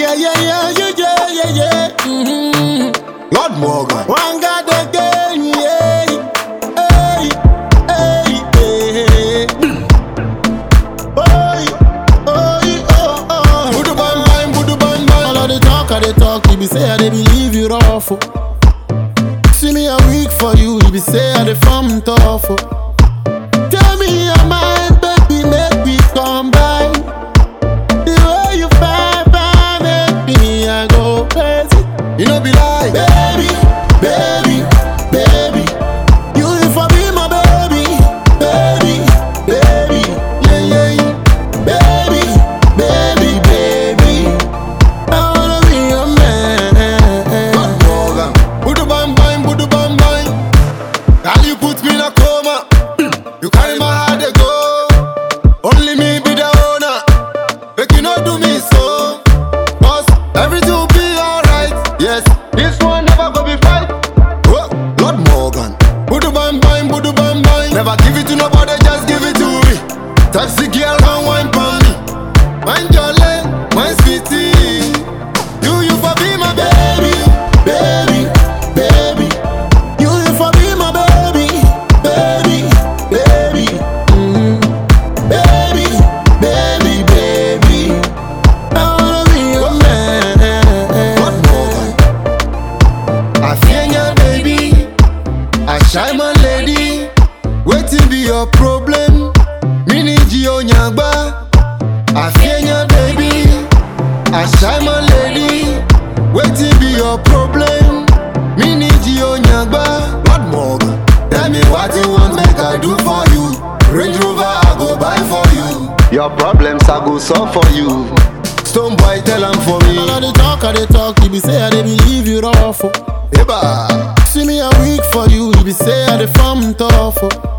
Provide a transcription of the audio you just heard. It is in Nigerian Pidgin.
Lord Morgan. One God again, yeah. Hey, hey, hey. Oi, oi, oh, oh. Budu bang bang. All of the talk, they talk, he be say I dey believe you rough. Oh. See me a week for you, he be say I dey farm tough. Oh. Tell me your mind, baby, make we combine. The way you fight, make me I go crazy. You know be lie. Baby, baby, baby, you for be my baby, baby, baby, yeah, yeah, yeah. Baby, baby, baby, I wanna be your man. Lord Morgan. Budu bang bang. Girl, you put me in a coma. You carry my heart to go. Only me be the owner. Make you not do me so. Cause everything will be alright. Yes, this one never go be fight. Oh, Lord Morgan. Budu bang bang. Never give it to nobody, just give it to me. Taxi girl can wine for me. Mind your lane, my sweetie. You for be my baby. Baby, baby, you for be my baby, baby, baby, baby, baby, baby, I wanna be your man. Lord Morgan. I feel your baby. I shine my lady. Waiting be your problem. Mini Gio Nyagba. I feel your baby. I shine my lady. Waiting be your problem. Mini Gio Nyagba. Lord Morgan. Tell me what you want, make I do for you. Range Rover I go buy for you. Your problems I go solve for you. Stone boy tell them for me. All of the talk, they talk, he be say I dey believe you rough. Oh. Eba. See me a week for you, he be say I dey farm tough. Oh.